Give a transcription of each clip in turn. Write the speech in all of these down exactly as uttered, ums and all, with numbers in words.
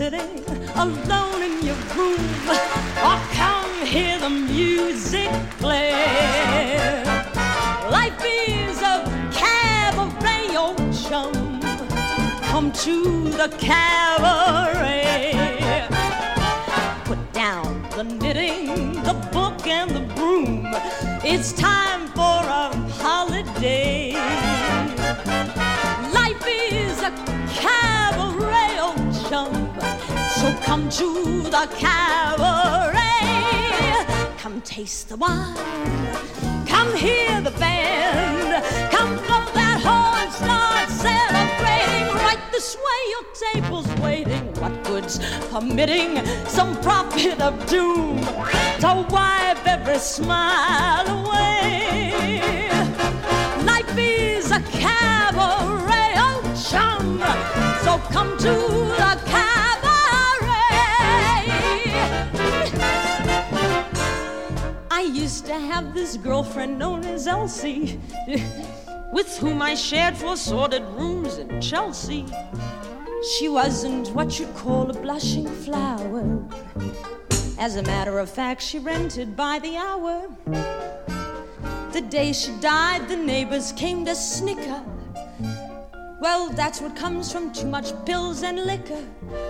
sitting alone in your room, or come hear the music play. Life is a cabaret, old chum. Come to the cabaret. Put down the knitting, the book, and the broom. It's time for a holiday. Life is a cabaret, old chum. So come to the cabaret. Come taste the wine. Come hear the band. Come blow that horn, start celebrating. Right this way, your table's waiting. What good's permitting some prophet of doom to wipe every smile away? Life is a cabaret, oh chum. So come to the cabaret. I used to have this girlfriend known as Elsie, with whom I shared four sordid rooms in Chelsea. She wasn't what you'd call a blushing flower. As a matter of fact, she rented by the hour. The day she died, the neighbors came to snicker. Well, that's what comes from too much pills and liquor.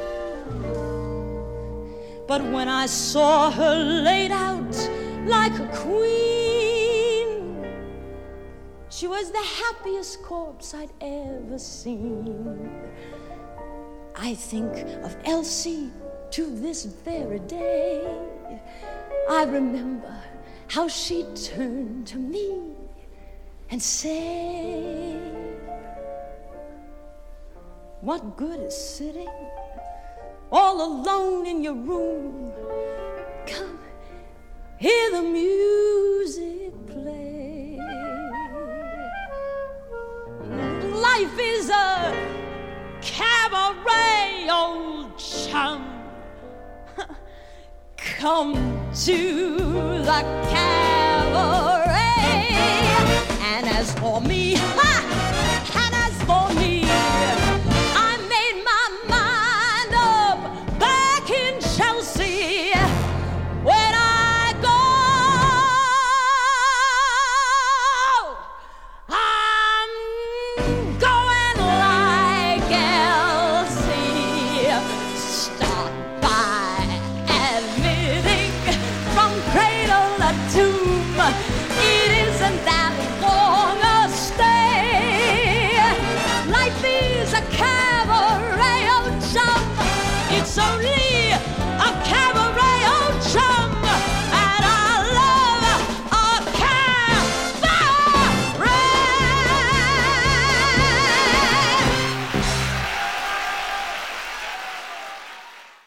But when I saw her laid out like a queen, she was the happiest corpse I'd ever seen. I think of Elsie to this very day. I remember how she turned to me and said, what good is sitting all alone in your room? Come, hear the music play. Life is a cabaret, old chum. Come to the cabaret. And as for me, ha! And as for me, I made my mind up back in Chelsea. When I go, I'm going like Elsie. Start by admitting from cradle to tomb, it isn't that long a stay. Life is a cabaret, oh chum. It's only